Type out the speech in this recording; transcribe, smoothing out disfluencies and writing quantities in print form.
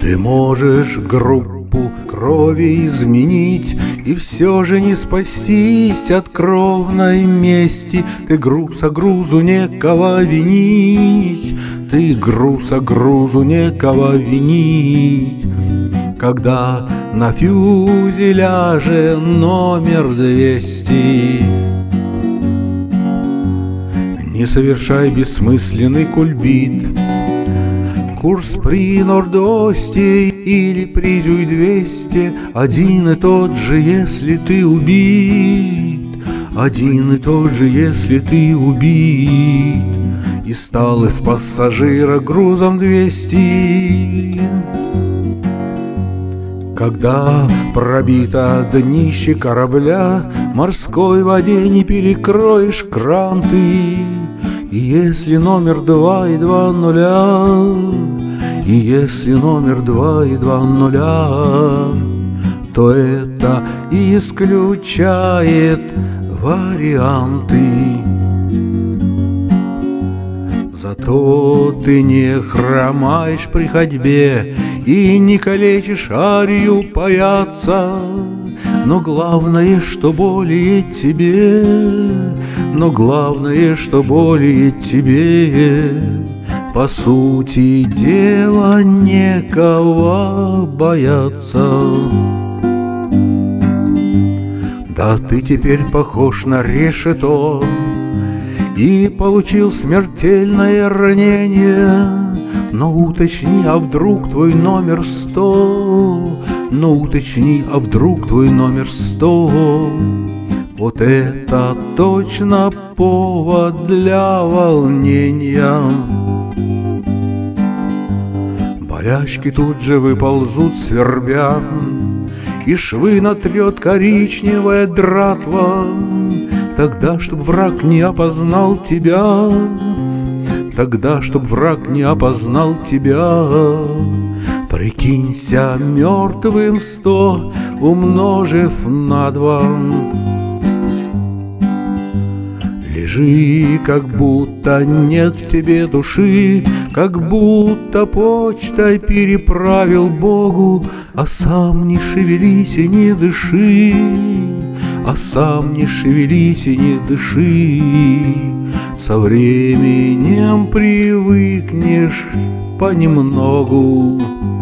Ты можешь группу крови изменить и все же не спастись от кровной мести. Ты груз, а грузу некого винить. Ты груз, а грузу некого винить. Когда на фюзеляже номер 200, не совершай бессмысленный кульбит. Курс при Норд-Осте или при Дюй-200 один и тот же, если ты убит. Один и тот же, если ты убит. И стал из пассажира грузом 200. Когда пробито днище корабля, морской воде не перекроешь кран ты. И если номер 2 и 2 нуля, и если номер 2 и 2 нуля, то это исключает варианты. Зато ты не хромаешь при ходьбе и не калечишь арию паяться. Но главное, что более тебе, но главное, что более тебе, по сути дела, некого бояться. Да ты теперь похож на решето и получил смертельное ранение. Но уточни, а вдруг твой номер 100? Но уточни, а вдруг твой номер 100? Вот это точно повод для волнения. Болячки тут же выползут свербя, и швы натрет коричневая дратва. Тогда, чтоб враг не опознал тебя, тогда, чтоб враг не опознал тебя, прикинься мертвым 100, умножив на 2. Лежи, как будто нет в тебе души, как будто почтой переправил Богу, а сам не шевелись и не дыши, а сам не шевелись и не дыши. Со временем привыкнешь понемногу.